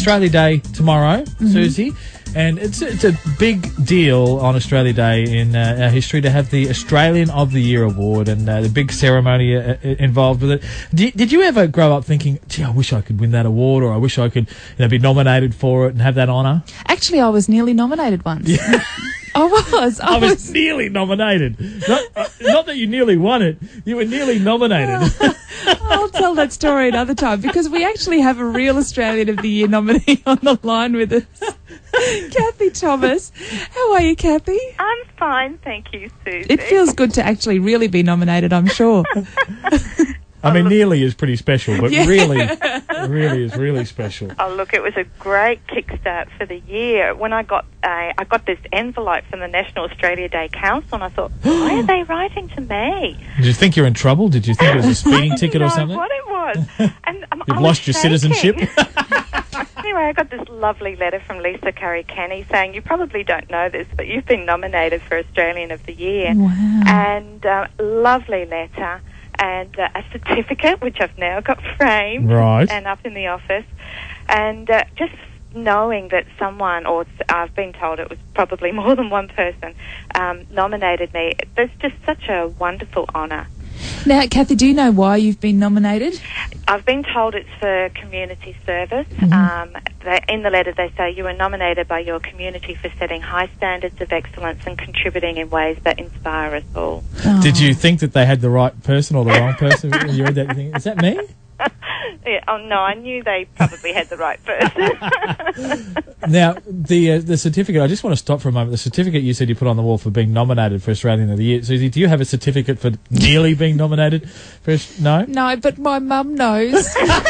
Australia Day tomorrow, Susie. And it's a big deal on Australia Day in our history to have the Australian of the Year award and the big ceremony involved with it. Did you ever grow up thinking, gee, I wish I could win that award, or I wish I could be nominated for it and have that honour? Actually, I was nearly nominated once. Yeah. I was nearly nominated. Not that you nearly won it. You were nearly nominated. I'll tell that story another time, because we actually have a real Australian of the Year nominee on the line with us. Kathy Thomas. How are you, Kathy? I'm fine, thank you, Susie. It feels good to actually really be nominated, I'm sure. I mean, nearly is pretty special, but really is really special. Oh, look, it was a great kickstart for the year. When I got this envelope from the National Australia Day Council, and I thought, why are they writing to me? Did you think you're in trouble? Did you think it was a speeding ticket or something? I didn't know what it was. And You've lost your citizenship? Anyway, I got this lovely letter from Lisa Curry Kenny saying, you probably don't know this, but you've been nominated for Australian of the Year. Wow. And lovely letter. And a certificate, which I've now got framed and up in the office. And just knowing that someone, or I've been told it was probably more than one person, nominated me, there's just such a wonderful honour. Now, Kathy, do you know why you've been nominated? I've been told it's for community service. In the letter they say you were nominated by your community for setting high standards of excellence and contributing in ways that inspire us all. Oh. Did you think that they had the right person or the wrong person when you read that? You think, is that me? Yeah, oh no, I knew they probably had the right person. Now, the certificate, I just want to stop for a moment. The certificate you said you put on the wall for being nominated for Australian of the Year. Susie, do you have a certificate for nearly being nominated for No? No, but my mum knows.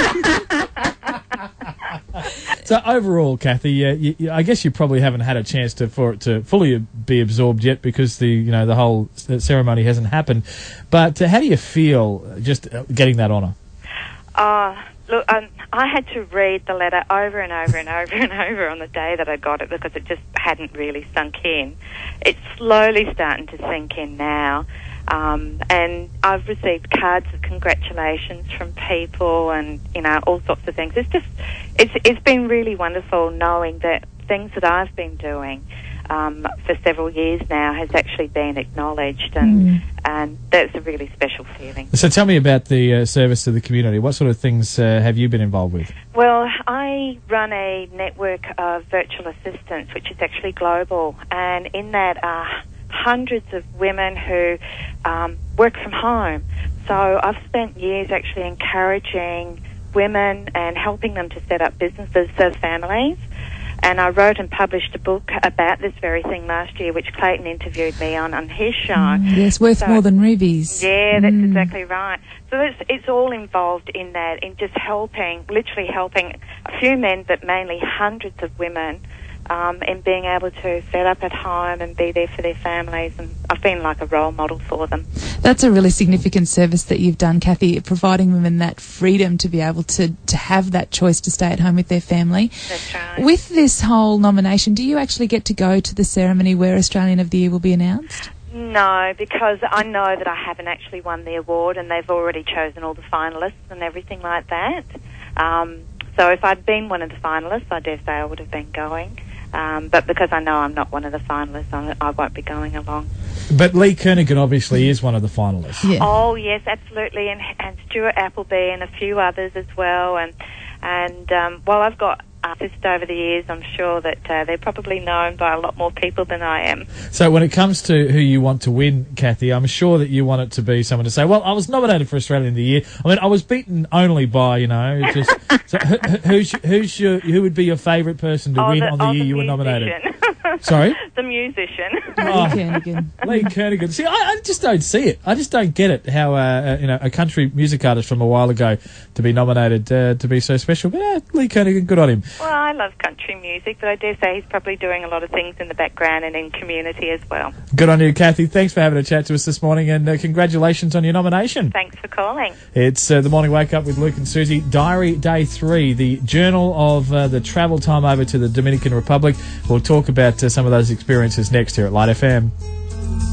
So overall, Kathy, I guess you probably haven't had a chance for it to fully be absorbed yet, because the whole ceremony hasn't happened. But how do you feel just getting that honour? Look, I had to read the letter over and over and over and over on the day that I got it, because it just hadn't really sunk in. It's slowly starting to sink in now. And I've received cards of congratulations from people and, all sorts of things. It's been really wonderful knowing that things that I've been doing for several years now has actually been acknowledged, and that's a really special feeling. So tell me about the service to the community. What sort of things have you been involved with? Well, I run a network of virtual assistants, which is actually global, and in that are hundreds of women who work from home. So I've spent years actually encouraging women and helping them to set up businesses as families. And I wrote and published a book about this very thing last year, which Clayton interviewed me on his show. Yes, worth more than rubies. Yeah, that's exactly right. So it's all involved in that, in just literally helping a few men, but mainly hundreds of women, in being able to set up at home and be there for their families. And I've been like a role model for them. That's a really significant service that you've done, Kathy, providing women that freedom to be able to have that choice to stay at home with their family. That's right. With this whole nomination, do you actually get to go to the ceremony where Australian of the Year will be announced? No, because I know that I haven't actually won the award, and they've already chosen all the finalists and everything like that. So if I'd been one of the finalists, I dare say I would have been going. But because I know I'm not one of the finalists, I won't be going along. But Lee Kernaghan obviously is one of the finalists. Yeah. Oh, yes, absolutely, and Stuart Appleby and a few others as well. And while I've got artists over the years, I'm sure that they're probably known by a lot more people than I am. So when it comes to who you want to win, Kathy, I'm sure that you want it to be someone to say, well, I was nominated for Australian of the Year. I mean, I was beaten only by, just... So who would be your favourite person to win on the year you were nominated? Sorry? The musician. Lee Kernaghan. See, I just don't see it. I just don't get it, how a country music artist from a while ago to be nominated to be so special. But Lee Kernaghan, good on him. Well, I love country music, but I dare say he's probably doing a lot of things in the background and in community as well. Good on you, Kathy. Thanks for having a chat to us this morning, and congratulations on your nomination. Thanks for calling. It's the Morning Wake Up with Luke and Susie. Diary Day 3, the journal of the travel time over to the Dominican Republic. We'll talk about some of those experiences next here at Light FM.